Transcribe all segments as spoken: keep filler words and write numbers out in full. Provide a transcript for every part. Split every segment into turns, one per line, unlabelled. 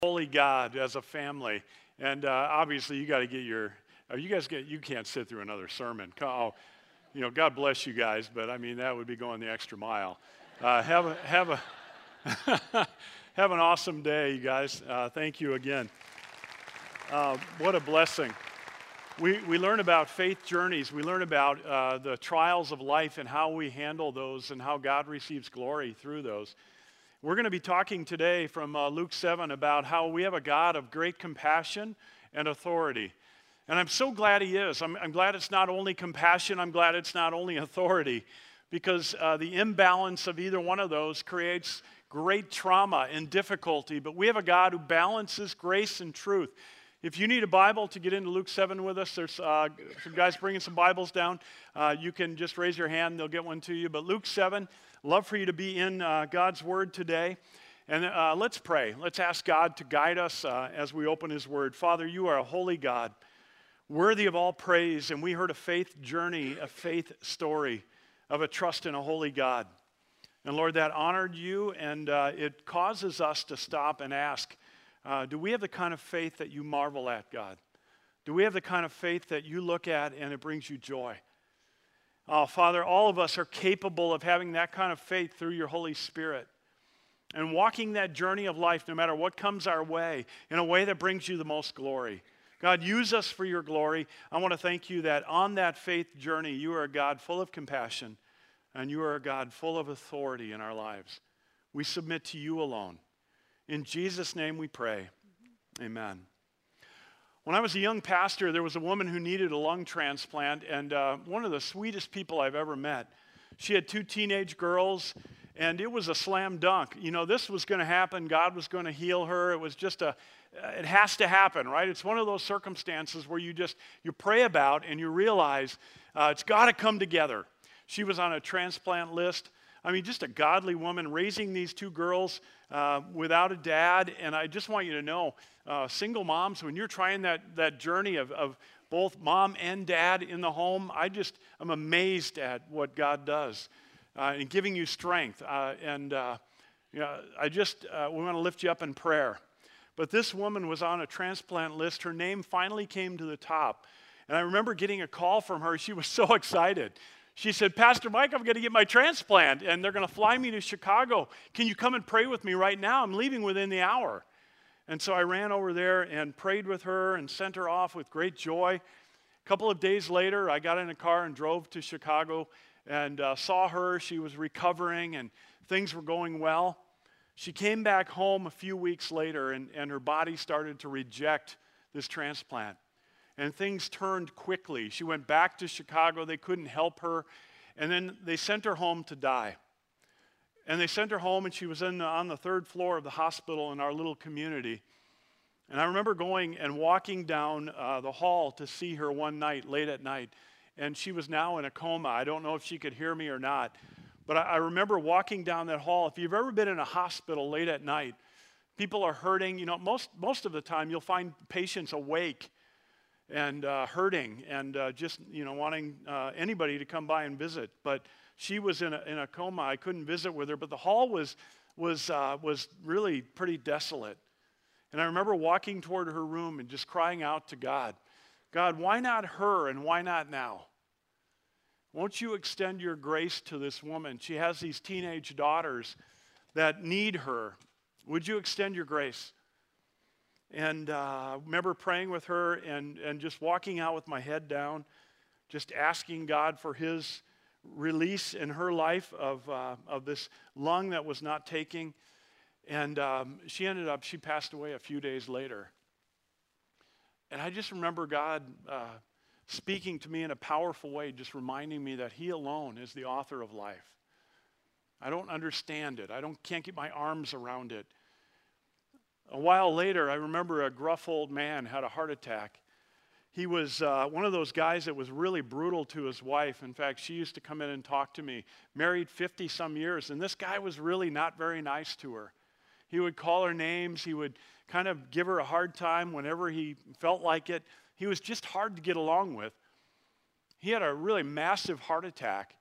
Holy God as a family. And uh, obviously, you got to get your, uh, you guys get, you can't sit through another sermon. Oh, you know, God bless you guys, but I mean, that would be going the extra mile. Uh, have a, have a, have an awesome day, you guys. Uh, thank you again. Uh, what a blessing. We, we learn about faith journeys. We learn about uh, the trials of life and how we handle those and how God receives glory through those. We're going to be talking today from uh, Luke seven about how we have a God of great compassion and authority. And I'm so glad he is. I'm, I'm glad it's not only compassion. I'm glad it's not only authority, because uh, the imbalance of either one of those creates great trauma and difficulty. But we have a God who balances grace and truth. If you need a Bible to get into Luke seven with us, there's uh, some guys bringing some Bibles down. Uh, you can just raise your hand, they'll get one to you. But Luke seven, love for you to be in uh, God's Word today. And uh, let's pray. Let's ask God to guide us uh, as we open His Word. Father, you are a holy God, worthy of all praise. And we heard a faith journey, a faith story of a trust in a holy God. And Lord, that honored you, and uh, it causes us to stop and ask, Uh, do we have the kind of faith that you marvel at, God? Do we have the kind of faith that you look at and it brings you joy? Oh, Father, all of us are capable of having that kind of faith through your Holy Spirit and walking that journey of life, no matter what comes our way, in a way that brings you the most glory. God, use us for your glory. I want to thank you that on that faith journey, you are a God full of compassion and you are a God full of authority in our lives. We submit to you alone. In Jesus' name we pray. Amen. When I was a young pastor, there was a woman who needed a lung transplant, and uh, one of the sweetest people I've ever met. She had two teenage girls, and it was a slam dunk. You know, this was going to happen. God was going to heal her. It was just a, it has to happen, right? It's one of those circumstances where you just, you pray about and you realize uh, it's got to come together. She was on a transplant list. I mean, just a godly woman raising these two girls uh, without a dad. And I just want you to know, uh, single moms, when you're trying that, that journey of, of both mom and dad in the home, I just, I'm amazed at what God does uh, in giving you strength. Uh, and uh, you know, I just, uh, we want to lift you up in prayer. But this woman was on a transplant list. Her name finally came to the top. And I remember getting a call from her. She was so excited. She said, Pastor Mike, I'm going to get my transplant, and they're going to fly me to Chicago. Can you come and pray with me right now? I'm leaving within the hour. And so I ran over there and prayed with her and sent her off with great joy. A couple of days later, I got in a car and drove to Chicago and uh, saw her. She was recovering, and things were going well. She came back home a few weeks later, and, and her body started to reject this transplant. And things turned quickly. She went back to Chicago. They couldn't help her. And then they sent her home to die. And they sent her home, and she was in the, on the third floor of the hospital in our little community. And I remember going and walking down uh, the hall to see her one night, late at night. And she was now in a coma. I don't know if she could hear me or not. But I, I remember walking down that hall. If you've ever been in a hospital late at night, people are hurting. You know, most, most of the time you'll find patients awake and uh, hurting and uh, just, you know, wanting uh, anybody to come by and visit. But she was in a, in a coma. I couldn't visit with her, but the hall was, was, uh, was really pretty desolate. And I remember walking toward her room and just crying out to God, God, why not her and why not now? Won't you extend your grace to this woman? She has these teenage daughters that need her. Would you extend your grace? And uh, I remember praying with her and, and just walking out with my head down, just asking God for his release in her life of, uh, of this lung that was not taking. And um, she ended up, she passed away a few days later. And I just remember God uh, speaking to me in a powerful way, just reminding me that he alone is the author of life. I don't understand it. I don't can't get my arms around it. A while later, I remember a gruff old man had a heart attack. He was uh, one of those guys that was really brutal to his wife. In fact, she used to come in and talk to me, married fifty some years, and this guy was really not very nice to her. He would call her names. He would kind of give her a hard time whenever he felt like it. He was just hard to get along with. He had a really massive heart attack,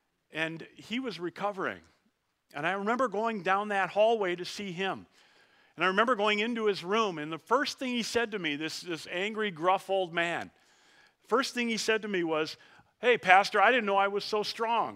and he was recovering. And I remember going down that hallway to see him. And I remember going into his room, and the first thing he said to me, this, this angry, gruff old man, first thing he said to me was, "Hey, Pastor, I didn't know I was so strong."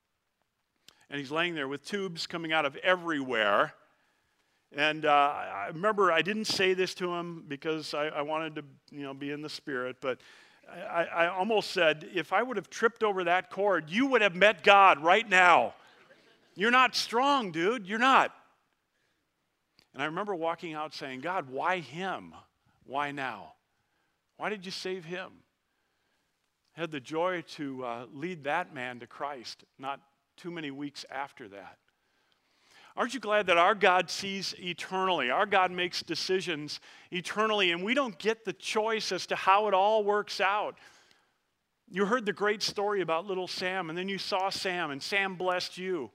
And he's laying there with tubes coming out of everywhere. And uh, I remember I didn't say this to him because I, I wanted to, you know, be in the spirit, but I, I almost said, if I would have tripped over that cord, you would have met God right now. You're not strong, dude. You're not. And I remember walking out saying, "God, why him? Why now? Why did you save him?" I had the joy to uh, lead that man to Christ not too many weeks after that. Aren't you glad that our God sees eternally? Our God makes decisions eternally, and we don't get the choice as to how it all works out. You heard the great story about little Sam, and then you saw Sam, and Sam blessed you.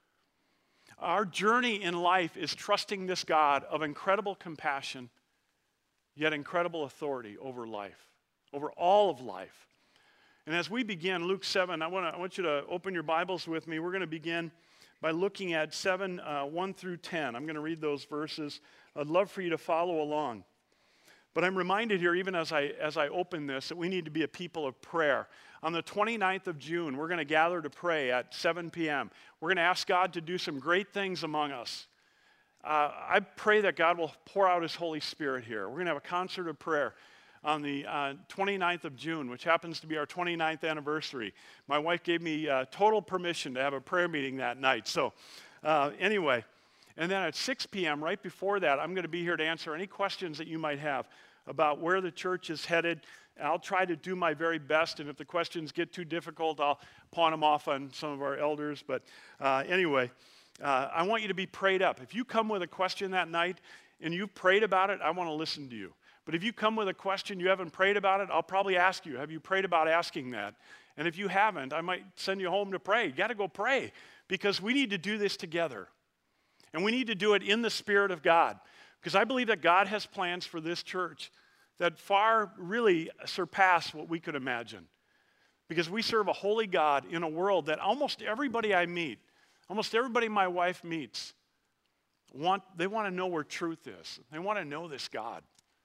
Our journey in life is trusting this God of incredible compassion, yet incredible authority over life, over all of life. And as we begin Luke seven, I, wanna, I want you to open your Bibles with me. We're going to begin by looking at seven, uh, one through ten. I'm going to read those verses. I'd love for you to follow along. But I'm reminded here, even as I, as I open this, that we need to be a people of prayer. On the twenty-ninth of June, we're going to gather to pray at seven p.m. We're going to ask God to do some great things among us. Uh, I pray that God will pour out his Holy Spirit here. We're going to have a concert of prayer on the uh, twenty-ninth of June, which happens to be our twenty-ninth anniversary. My wife gave me uh, total permission to have a prayer meeting that night. So uh, anyway, and then at six p.m., right before that, I'm going to be here to answer any questions that you might have about where the church is headed. I'll try to do my very best, and if the questions get too difficult, I'll pawn them off on some of our elders. But uh, anyway, uh, I want you to be prayed up. If you come with a question that night and you've prayed about it, I want to listen to you. But if you come with a question, you haven't prayed about it, I'll probably ask you, have you prayed about asking that? And if you haven't, I might send you home to pray. You got to go pray, because we need to do this together. And we need to do it in the Spirit of God, because I believe that God has plans for this church that far really surpass what we could imagine. Because we serve a holy God in a world that almost everybody I meet, almost everybody my wife meets, want, they want to know where truth is. They want to know this God.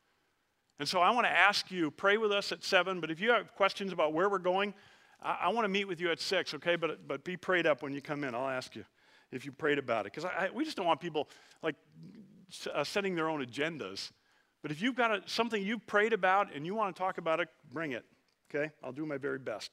And so I want to ask you, pray with us at seven, but if you have questions about where we're going, I, I want to meet with you at six, okay? But, but be prayed up when you come in. I'll ask you if you prayed about it. Because I, I, we just don't want people like uh, setting their own agendas. But if you've got a, something you've prayed about and you want to talk about it, bring it, okay? I'll do my very best.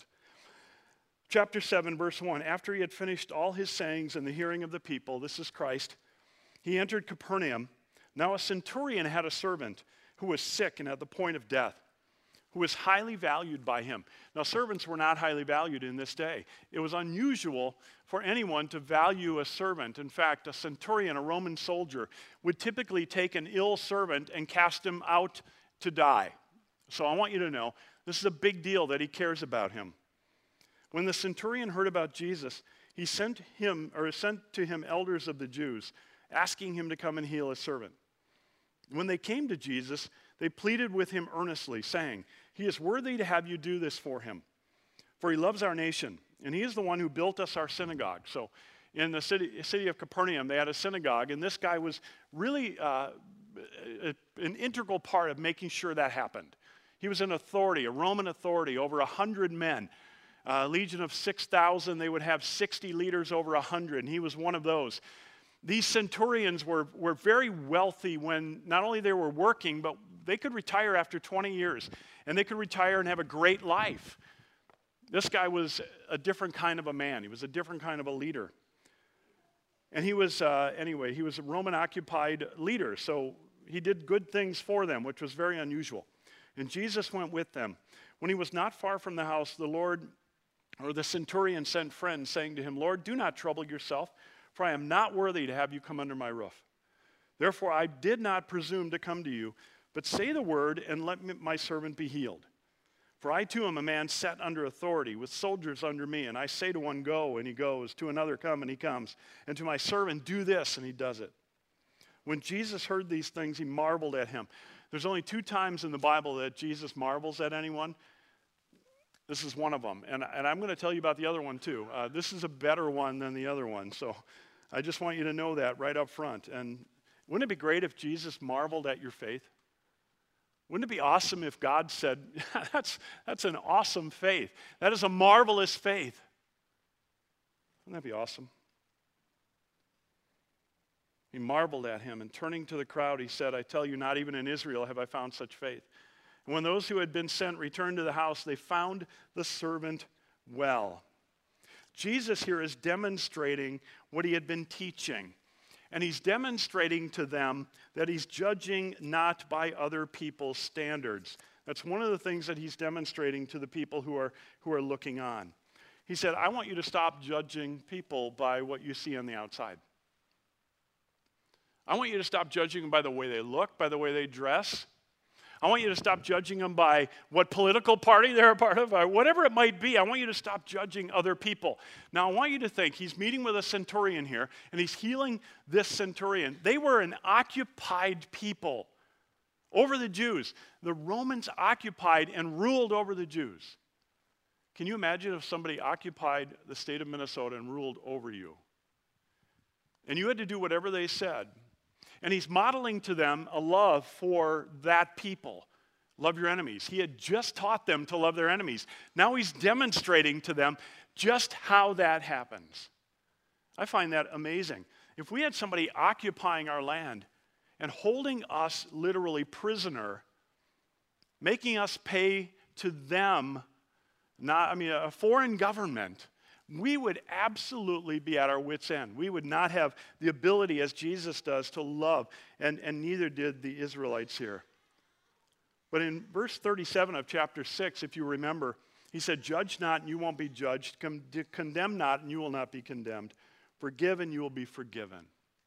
Chapter seven, verse one, after he had finished all his sayings in the hearing of the people, this is Christ, he entered Capernaum. Now a centurion had a servant who was sick and at the point of death, who was highly valued by him. Now, servants were not highly valued in this day. It was unusual for anyone to value a servant. In fact, a centurion, a Roman soldier, would typically take an ill servant and cast him out to die. So I want you to know, this is a big deal that he cares about him. When the centurion heard about Jesus, he sent him, or sent to him elders of the Jews, asking him to come and heal his servant. When they came to Jesus, they pleaded with him earnestly, saying, "He is worthy to have you do this for him, for he loves our nation, and he is the one who built us our synagogue." So in the city, city of Capernaum, they had a synagogue, and this guy was really uh, a, an integral part of making sure that happened. He was an authority, a Roman authority, over one hundred men. A uh, legion of six thousand, they would have sixty leaders over one hundred, and he was one of those. These centurions were, were very wealthy when not only they were working, but they could retire after twenty years, and they could retire and have a great life. This guy was a different kind of a man. He was a different kind of a leader. And he was, uh, anyway, he was a Roman-occupied leader, so he did good things for them, which was very unusual. And Jesus went with them. When he was not far from the house, the Lord, or the centurion sent friends, saying to him, "Lord, do not trouble yourself, for I am not worthy to have you come under my roof. Therefore I did not presume to come to you, but say the word and let my servant be healed. For I too am a man set under authority, with soldiers under me, and I say to one, go, and he goes, to another, come, and he comes, and to my servant, do this, and he does it." When Jesus heard these things, he marveled at him. There's only two times in the Bible that Jesus marvels at anyone. This is one of them, and, and I'm going to tell you about the other one too. Uh, this is a better one than the other one, so I just want you to know that right up front. And Wouldn't it be great if Jesus marveled at your faith? Wouldn't it be awesome if God said, that's, that's an awesome faith. That is a marvelous faith. Wouldn't that be awesome? He marveled at him, and turning to the crowd, he said, I tell you, not even in Israel have I found such faith. And when those who had been sent returned to the house, they found the servant well. Jesus here is demonstrating what he had been teaching. And he's demonstrating to them that he's judging not by other people's standards. That's one of the things that he's demonstrating to the people who are, who are looking on. He said, I want you to stop judging people by what you see on the outside. I want you to stop judging them by the way they look, by the way they dress. I want you to stop judging them by what political party they're a part of, or whatever it might be. I want you to stop judging other people. Now, I want you to think, he's meeting with a centurion here, and he's healing this centurion. They were an occupied people over the Jews. The Romans occupied and ruled over the Jews. Can you imagine if somebody occupied the state of Minnesota and ruled over you? And you had to do whatever they said. And he's modeling to them a love for that people. Love your enemies. He had just taught them to love their enemies. Now he's demonstrating to them just how that happens. I find that amazing. If we had somebody occupying our land and holding us literally prisoner, making us pay to them, not, I mean, a foreign government, we would absolutely be at our wits' end. We would not have the ability, as Jesus does, to love, and, and neither did the Israelites here. But in verse thirty-seven of chapter six, if you remember, he said, judge not, and you won't be judged. Con- condemn not, and you will not be condemned. Forgive, and you will be forgiven.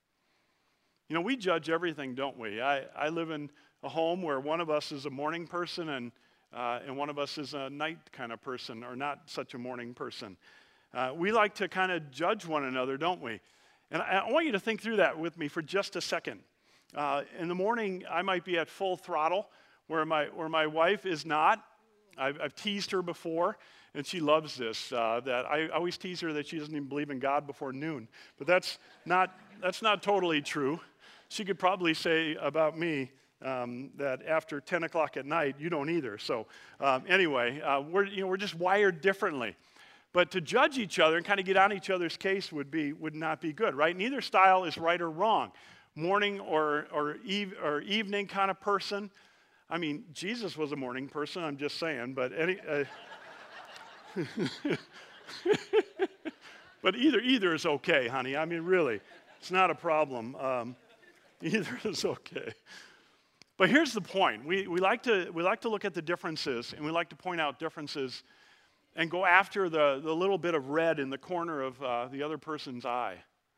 You know, we judge everything, don't we? I, I live in a home where one of us is a morning person, and, uh, and one of us is a night kind of person, or not such a morning person. Uh, we like to kind of judge one another, don't we? And I, I want you to think through that with me for just a second. Uh, in the morning, I might be at full throttle, where my, where my wife is not. I've, I've teased her before, and she loves this. Uh, that I always tease her that she doesn't even believe in God before noon. But that's not, that's not totally true. She could probably say about me um, that after ten o'clock at night, you don't either. So um, anyway, uh, we're, you know, we're just wired differently. But to judge each other and kind of get on each other's case would be would not be good, right? Neither style is right or wrong. Morning or or, eve, or evening kind of person. I mean, Jesus was a morning person, I'm just saying, but any uh, but either either is okay, honey. I mean, really, it's not a problem. Um, either is okay. But here's the point. We we like to we like to look at the differences, and we like to point out differences and go after the, the little bit of red in the corner of uh, the other person's eye.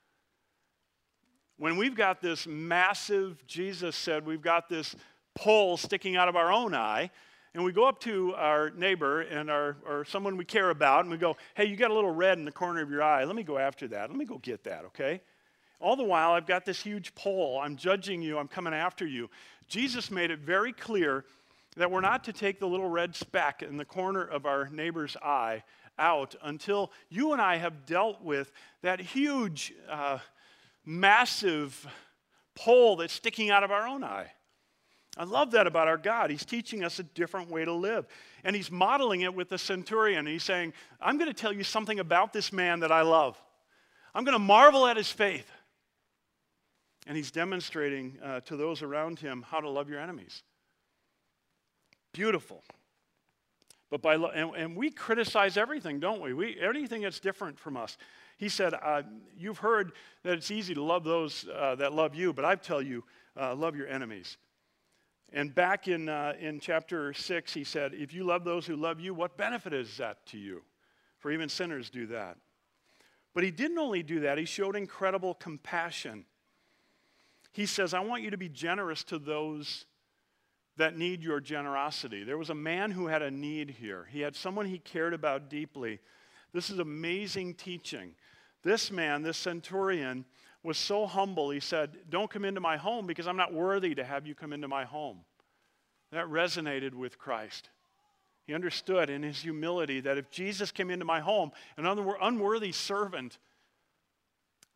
When we've got this massive, Jesus said, we've got this pole sticking out of our own eye, and we go up to our neighbor and our, or someone we care about, and we go, hey, you got a little red in the corner of your eye. Let me go after that. Let me go get that, okay? All the while, I've got this huge pole. I'm judging you. I'm coming after you. Jesus made it very clear that we're not to take the little red speck in the corner of our neighbor's eye out until you and I have dealt with that huge, uh, massive pole that's sticking out of our own eye. I love that about our God. He's teaching us a different way to live. And he's modeling it with the centurion. He's saying, I'm going to tell you something about this man that I love. I'm going to marvel at his faith. And he's demonstrating uh, to those around him how to love your enemies. Beautiful. But by lo- and, and we criticize everything, don't we? We anything that's different from us. He said, uh, you've heard that it's easy to love those uh, that love you, but I tell you, uh, love your enemies. And back in, uh, in chapter six, he said, if you love those who love you, what benefit is that to you? For even sinners do that. But he didn't only do that, he showed incredible compassion. He says, I want you to be generous to those that need your generosity. There was a man who had a need here. He had someone he cared about deeply. This is amazing teaching. This man, this centurion, was so humble, he said, don't come into my home because I'm not worthy to have you come into my home. That resonated with Christ. He understood in his humility that if Jesus came into my home, an unworthy servant,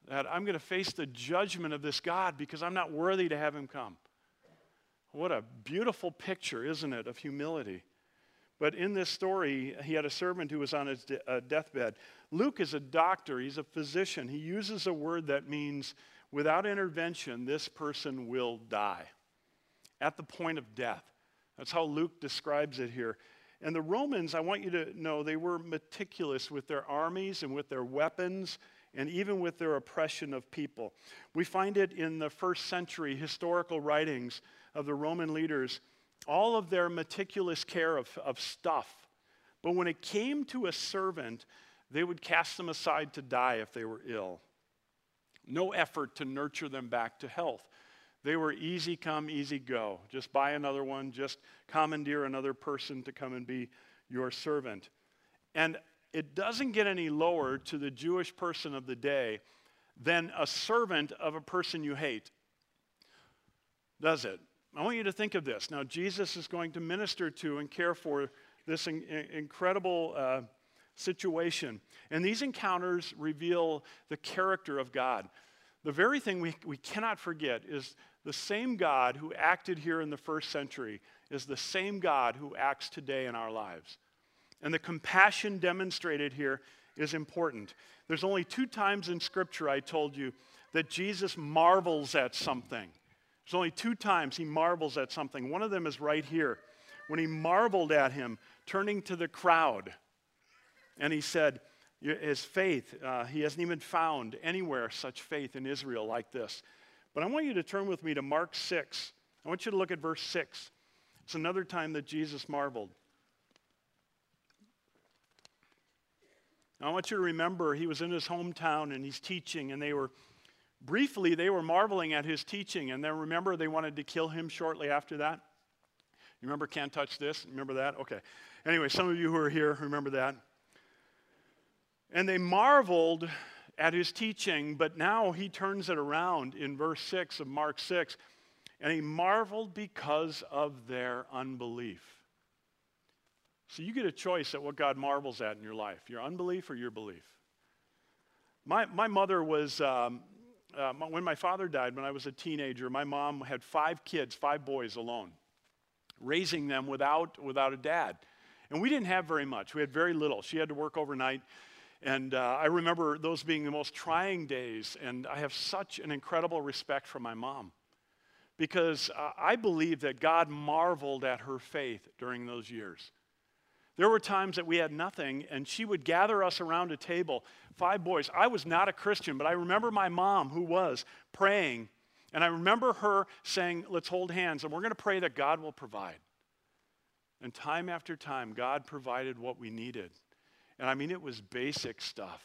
that I'm going to face the judgment of this God because I'm not worthy to have him come. What a beautiful picture, isn't it, of humility. But in this story, he had a servant who was on his de- uh, deathbed. Luke is a doctor. He's a physician. He uses a word that means without intervention, this person will die at the point of death. That's how Luke describes it here. And the Romans, I want you to know, they were meticulous with their armies and with their weapons and even with their oppression of people. We find it in the first century historical writings of the Roman leaders, all of their meticulous care of, of stuff. But when it came to a servant, they would cast them aside to die if they were ill. No effort to nurture them back to health. They were easy come, easy go. Just buy another one, just commandeer another person to come and be your servant. And it doesn't get any lower to the Jewish person of the day than a servant of a person you hate. Does it? I want you to think of this. Now, Jesus is going to minister to and care for this in, in, incredible uh, situation. And these encounters reveal the character of God. The very thing we, we cannot forget is the same God who acted here in the first century is the same God who acts today in our lives. And the compassion demonstrated here is important. There's only two times in Scripture, I told you, that Jesus marvels at something. There's only two times he marvels at something. One of them is right here, when he marveled at him, turning to the crowd. And he said, his faith, uh, he hasn't even found anywhere such faith in Israel like this. But I want you to turn with me to Mark six. I want you to look at verse six. It's another time that Jesus marveled. Now, I want you to remember he was in his hometown and he's teaching, and they were, briefly, they were marveling at his teaching. And then remember, they wanted to kill him shortly after that. You remember, can't touch this? Remember that? Okay. Anyway, some of you who are here remember that. And they marveled at his teaching, but now he turns it around in verse six of Mark six, and he marveled because of their unbelief. So you get a choice at what God marvels at in your life, your unbelief or your belief. My, my mother was, um, uh, when my father died, when I was a teenager, my mom had five kids, five boys alone, raising them without, without a dad. And we didn't have very much. We had very little. She had to work overnight. And uh, I remember those being the most trying days, and I have such an incredible respect for my mom because uh, I believe that God marveled at her faith during those years. There were times that we had nothing, and she would gather us around a table, five boys. I was not a Christian, but I remember my mom, who was, praying, and I remember her saying, let's hold hands, and we're going to pray that God will provide. And time after time, God provided what we needed. And I mean, it was basic stuff.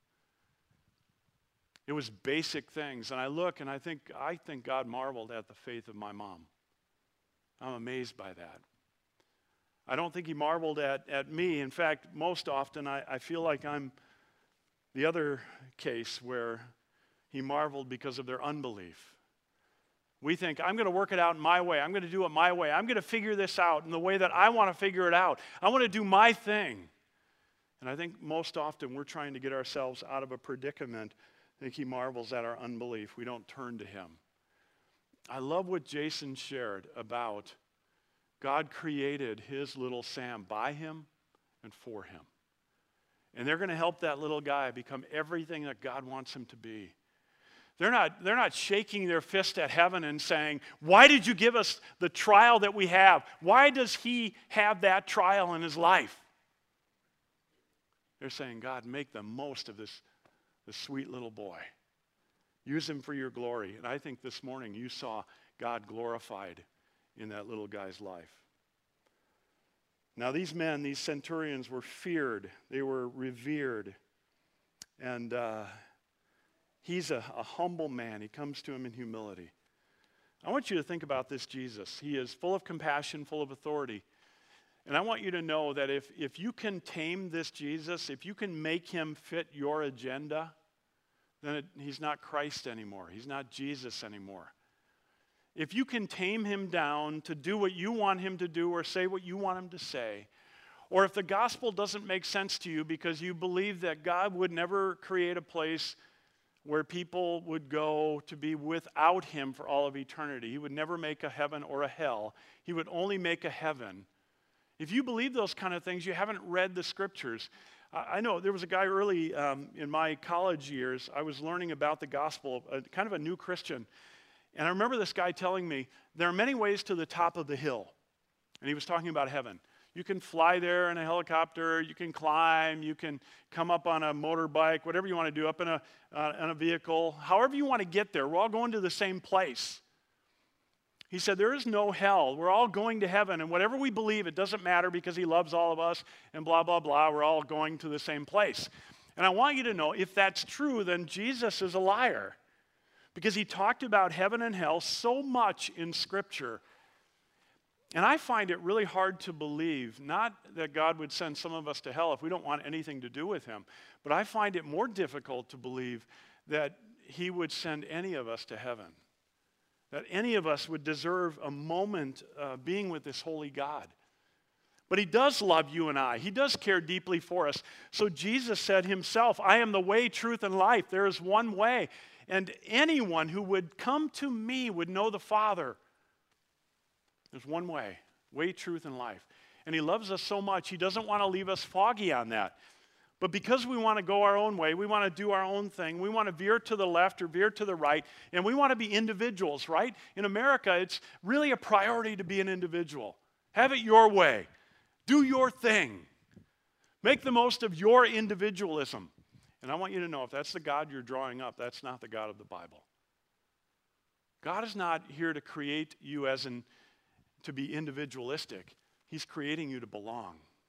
It was basic things. And I look and I think, I think God marveled at the faith of my mom. I'm amazed by that. I don't think he marveled at, at me. In fact, most often I, I feel like I'm the other case where he marveled because of their unbelief. We think, I'm going to work it out in my way. I'm going to do it my way. I'm going to figure this out in the way that I want to figure it out. I want to do my thing. And I think most often we're trying to get ourselves out of a predicament. I think he marvels at our unbelief. We don't turn to him. I love what Jason shared about God created his little Sam by him and for him. And they're going to help that little guy become everything that God wants him to be. They're not, they're not shaking their fist at heaven and saying, why did you give us the trial that we have? Why does he have that trial in his life? They're saying, God, make the most of this, this sweet little boy. Use him for your glory. And I think this morning you saw God glorified in that little guy's life. Now these men, these centurions, were feared. They were revered. And uh, he's a, a humble man. He comes to him in humility. I want you to think about this Jesus. He is full of compassion, full of authority. And I want you to know that if, if you can tame this Jesus, if you can make him fit your agenda, then it, he's not Christ anymore. He's not Jesus anymore. If you can tame him down to do what you want him to do or say what you want him to say, or if the gospel doesn't make sense to you because you believe that God would never create a place where people would go to be without him for all of eternity. He would never make a heaven or a hell. He would only make a heaven. If you believe those kind of things, you haven't read the scriptures. I know there was a guy early um, in my college years. I was learning about the gospel, a, kind of a new Christian. And I remember this guy telling me, there are many ways to the top of the hill. And he was talking about heaven. You can fly there in a helicopter, you can climb, you can come up on a motorbike, whatever you want to do, up in a, uh, in a vehicle. However you want to get there, we're all going to the same place. He said, there is no hell. We're all going to heaven, and whatever we believe, it doesn't matter because he loves all of us, and blah, blah, blah. We're all going to the same place. And I want you to know, if that's true, then Jesus is a liar, because he talked about heaven and hell so much in Scripture. And I find it really hard to believe, not that God would send some of us to hell if we don't want anything to do with him, but I find it more difficult to believe that he would send any of us to heaven, that any of us would deserve a moment uh, being with this holy God. But he does love you and I. He does care deeply for us. So Jesus said himself, I am the way, truth, and life. There is one way. And anyone who would come to me would know the Father. There's one way, way, truth, and life. And he loves us so much, he doesn't want to leave us foggy on that. But because we want to go our own way, we want to do our own thing, we want to veer to the left or veer to the right, and we want to be individuals, right? In America, it's really a priority to be an individual. Have it your way. Do your thing. Make the most of your individualism. And I want you to know, if that's the God you're drawing up, that's not the God of the Bible. God is not here to create you as an to be individualistic. He's creating you to belong.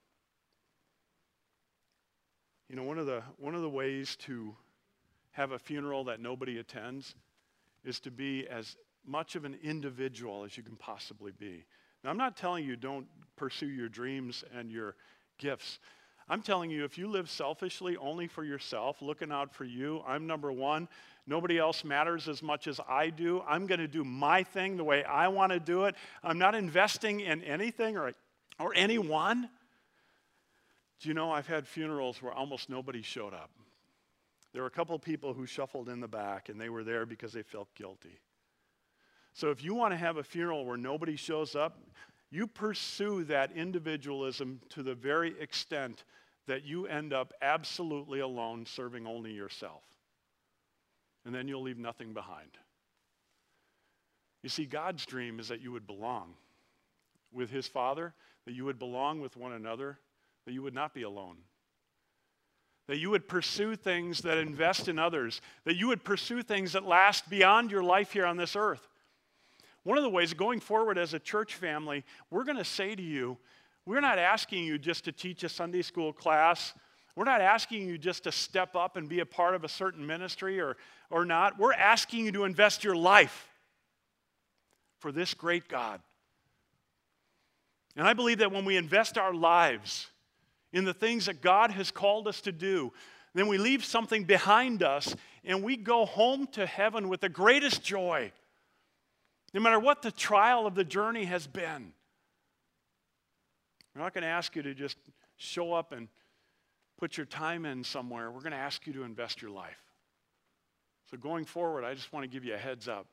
You know, one of the one of the ways to have a funeral that nobody attends is to be as much of an individual as you can possibly be. Now, I'm not telling you don't pursue your dreams and your gifts. I'm telling you, if you live selfishly only for yourself, looking out for you, I'm number one, nobody else matters as much as I do, I'm going to do my thing the way I want to do it, I'm not investing in anything or, or anyone. Do you know, I've had funerals where almost nobody showed up. There were a couple of people who shuffled in the back, and they were there because they felt guilty. So if you want to have a funeral where nobody shows up, you pursue that individualism to the very extent that you end up absolutely alone, serving only yourself. And then you'll leave nothing behind. You see, God's dream is that you would belong with his Father, that you would belong with one another, that you would not be alone. That you would pursue things that invest in others, that you would pursue things that last beyond your life here on this earth. One of the ways, going forward as a church family, we're going to say to you, we're not asking you just to teach a Sunday school class. We're not asking you just to step up and be a part of a certain ministry or, or not. We're asking you to invest your life for this great God. And I believe that when we invest our lives in the things that God has called us to do, then we leave something behind us and we go home to heaven with the greatest joy. No matter what the trial of the journey has been. We're not going to ask you to just show up and put your time in somewhere. We're going to ask you to invest your life. So going forward, I just want to give you a heads up.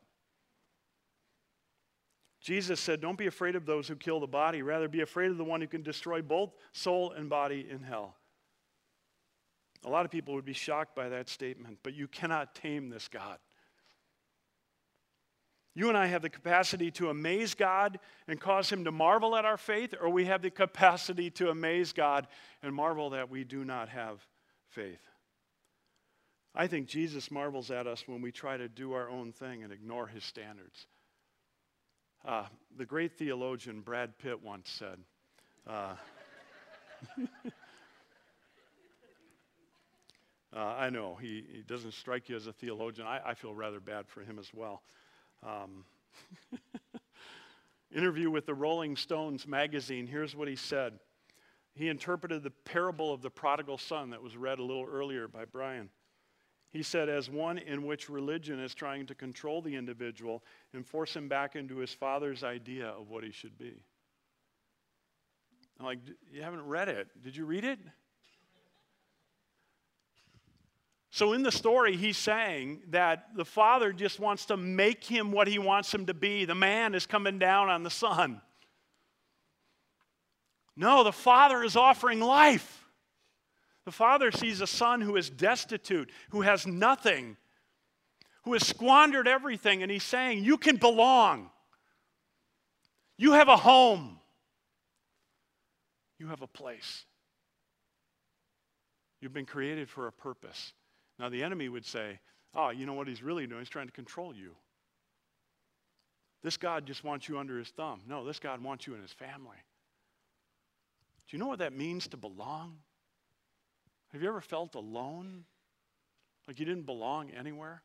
Jesus said, don't be afraid of those who kill the body. Rather, be afraid of the one who can destroy both soul and body in hell. A lot of people would be shocked by that statement, but you cannot tame this God. You and I have the capacity to amaze God and cause him to marvel at our faith, or we have the capacity to amaze God and marvel that we do not have faith. I think Jesus marvels at us when we try to do our own thing and ignore his standards. Uh, the great theologian Brad Pitt once said, uh, uh, I know, he, he doesn't strike you as a theologian. I, I feel rather bad for him as well. Um, interview with the Rolling Stones magazine, here's what he said. He interpreted the parable of the prodigal son that was read a little earlier by Brian. He said, as one in which religion is trying to control the individual and force him back into his father's idea of what he should be. I'm like, you haven't read it. Did you read it? So in the story, he's saying that the Father just wants to make him what he wants him to be. The man is coming down on the Son. No, the Father is offering life. The Father sees a son who is destitute, who has nothing, who has squandered everything, and he's saying, you can belong. You have a home. You have a place. You've been created for a purpose. Now the enemy would say, oh, you know what he's really doing? He's trying to control you. This God just wants you under his thumb. No, this God wants you in his family. Do you know what that means to belong? Have you ever felt alone? Like you didn't belong anywhere?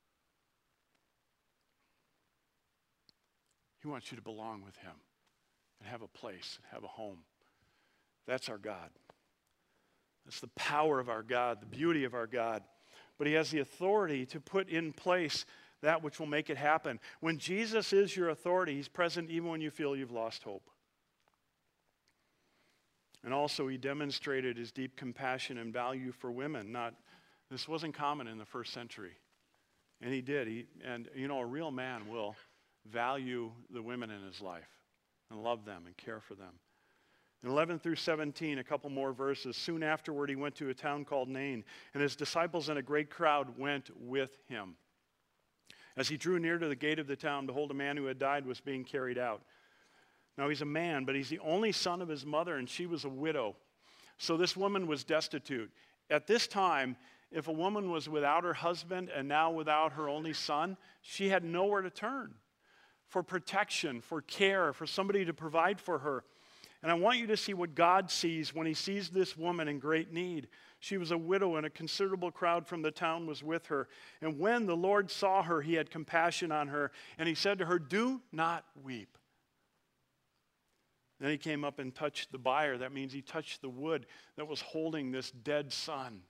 He wants you to belong with him and have a place, have a home. That's our God. That's the power of our God, the beauty of our God. But he has the authority to put in place that which will make it happen. When Jesus is your authority, he's present even when you feel you've lost hope. And also he demonstrated his deep compassion and value for women. Not, this wasn't common in the first century. And he did. He, and you know, a real man will value the women in his life and love them and care for them. In eleven through seventeen, a couple more verses. Soon afterward, he went to a town called Nain, and his disciples and a great crowd went with him. As he drew near to the gate of the town, behold, a man who had died was being carried out. Now he's a man, but he's the only son of his mother, and she was a widow. So this woman was destitute. At this time, if a woman was without her husband and now without her only son, she had nowhere to turn for protection, for care, for somebody to provide for her. And I want you to see what God sees when he sees this woman in great need. She was a widow, and a considerable crowd from the town was with her. And when the Lord saw her, he had compassion on her, and he said to her, do not weep. Then he came up and touched the bier. That means he touched the wood that was holding this dead son.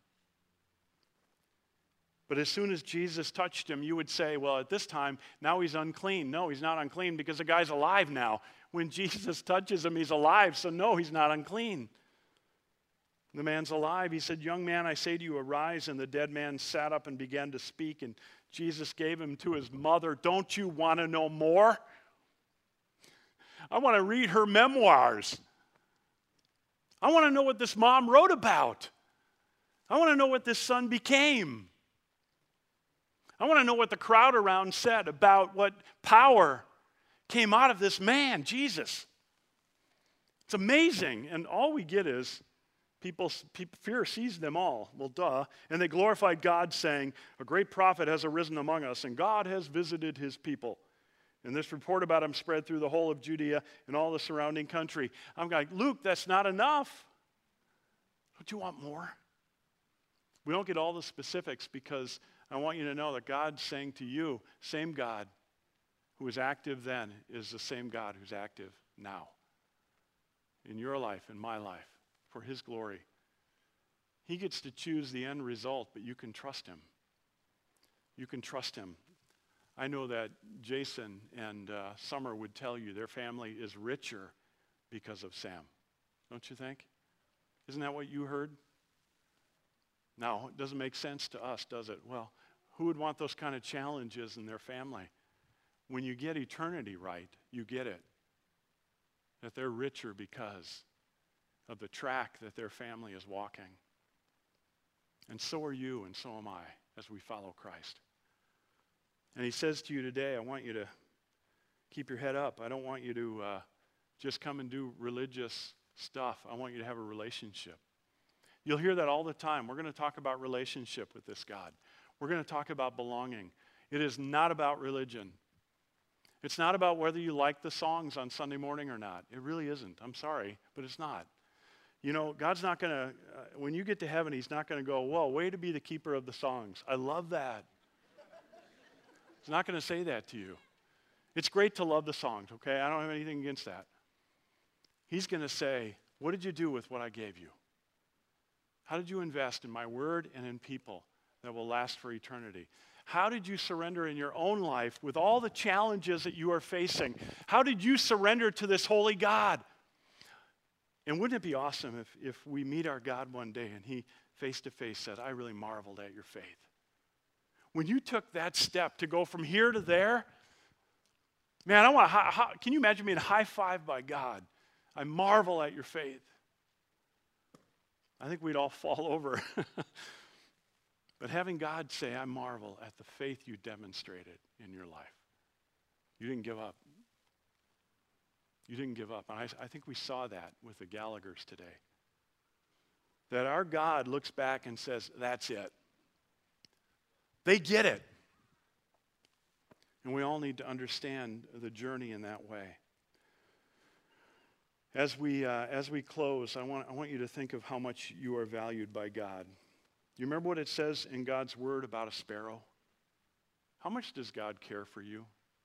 But as soon as Jesus touched him, you would say, well, at this time, now he's unclean. No, he's not unclean because the guy's alive now. When Jesus touches him, he's alive. So no, he's not unclean. The man's alive. He said, young man, I say to you, arise. And the dead man sat up and began to speak. And Jesus gave him to his mother. Don't you want to know more? I want to read her memoirs. I want to know what this mom wrote about. I want to know what this son became. I want to know what the crowd around said about what power came out of this man, Jesus. It's amazing. And all we get is people, people fear seized them all. Well, duh. And they glorified God, saying, a great prophet has arisen among us, and God has visited his people. And this report about him spread through the whole of Judea and all the surrounding country. I'm like, Luke, that's not enough. Don't you want more? We don't get all the specifics because I want you to know that God's saying to you, same God who was active then is the same God who's active now. In your life, in my life, for his glory. He gets to choose the end result, but you can trust him. You can trust him. I know that Jason and uh, Summer would tell you their family is richer because of Sam. Don't you think? Isn't that what you heard? No, it doesn't make sense to us, does it? Well, who would want those kind of challenges in their family? When you get eternity right, you get it. That they're richer because of the track that their family is walking. And so are you, and so am I, as we follow Christ. And he says to you today, I want you to keep your head up. I don't want you to uh, just come and do religious stuff. I want you to have a relationship. You'll hear that all the time. We're going to talk about relationship with this God. We're going to talk about belonging. It is not about religion. It's not about whether you like the songs on Sunday morning or not. It really isn't. I'm sorry, but it's not. You know, God's not going to, uh, when you get to heaven, he's not going to go, whoa, way to be the keeper of the songs. I love that. He's not going to say that to you. It's great to love the songs, okay? I don't have anything against that. He's going to say, what did you do with what I gave you? How did you invest in my word and in people that will last for eternity? How did you surrender in your own life with all the challenges that you are facing? How did you surrender to this holy God? And wouldn't it be awesome if, if we meet our God one day and he face-to-face said, I really marveled at your faith. When you took that step to go from here to there, man, I want to, can you imagine being high-fived by God? I marvel at your faith. I think we'd all fall over. But having God say, I marvel at the faith you demonstrated in your life. You didn't give up. You didn't give up. And I, I think we saw that with the Gallaghers today. That our God looks back and says, that's it. They get it. And we all need to understand the journey in that way. As we, uh, as we close, I want, I want you to think of how much you are valued by God. You remember what it says in God's word about a sparrow? How much does God care for you?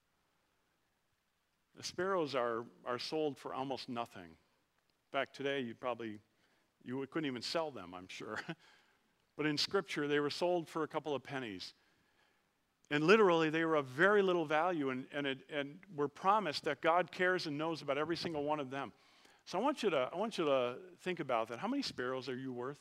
The sparrows are, are sold for almost nothing. In fact, today you probably, you couldn't even sell them, I'm sure. But in Scripture, they were sold for a couple of pennies. And literally, they were of very little value, and, and, it, and we're promised that God cares and knows about every single one of them. So I want you to, I want you to think about that. How many sparrows are you worth?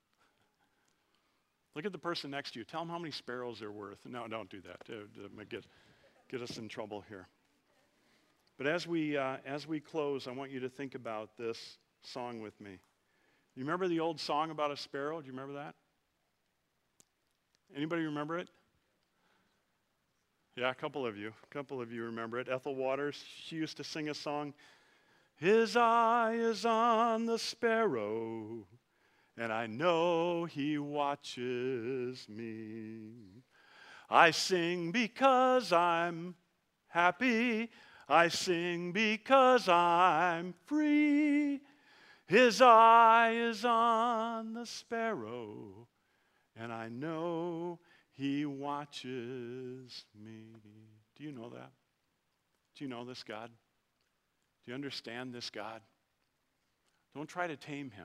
Look at the person next to you. Tell them how many sparrows they're worth. No, don't do that. It might get, get us in trouble here. But as we, uh, as we close, I want you to think about this song with me. You remember the old song about a sparrow? Do you remember that? Anybody remember it? Yeah, a couple of you. A couple of you remember it. Ethel Waters, she used to sing a song, His eye is on the sparrow, and I know he watches me. I sing because I'm happy. I sing because I'm free. His eye is on the sparrow, and I know he watches me. Do you know that? Do you know this God? Do you understand this God? Don't try to tame him.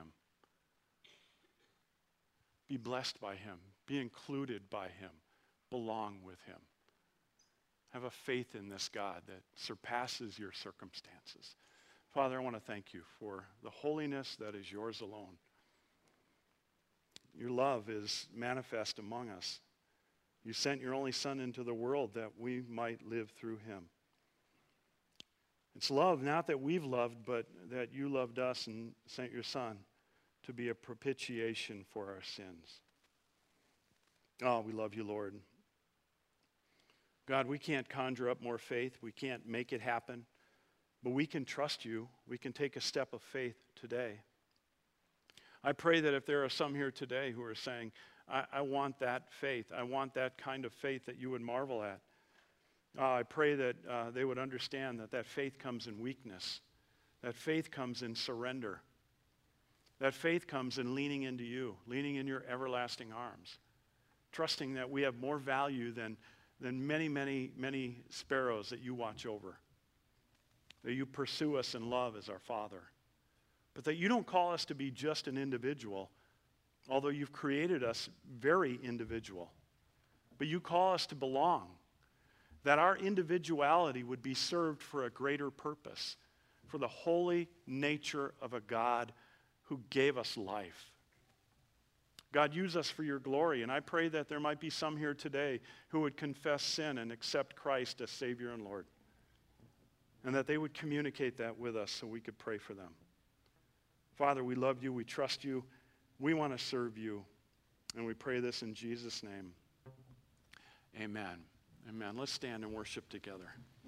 Be blessed by him. Be included by him. Belong with him. Have a faith in this God that surpasses your circumstances. Father, I want to thank you for the holiness that is yours alone. Your love is manifest among us. You sent your only Son into the world that we might live through him. It's love, not that we've loved, but that you loved us and sent your Son to be a propitiation for our sins. Oh, we love you, Lord. God, we can't conjure up more faith. We can't make it happen. But we can trust you. We can take a step of faith today. I pray that if there are some here today who are saying, I, I want that faith. I want that kind of faith that you would marvel at. Uh, I pray that uh, they would understand that that faith comes in weakness. That faith comes in surrender. That faith comes in leaning into you, leaning in your everlasting arms, trusting that we have more value than than many, many, many sparrows that you watch over, that you pursue us in love as our Father, but that you don't call us to be just an individual, although you've created us very individual, but you call us to belong, that our individuality would be served for a greater purpose, for the holy nature of a God who gave us life. God, use us for your glory, and I pray that there might be some here today who would confess sin and accept Christ as Savior and Lord, and that they would communicate that with us so we could pray for them. Father, we love you, we trust you, we want to serve you, and we pray this in Jesus' name. Amen. Amen. Let's stand and worship together.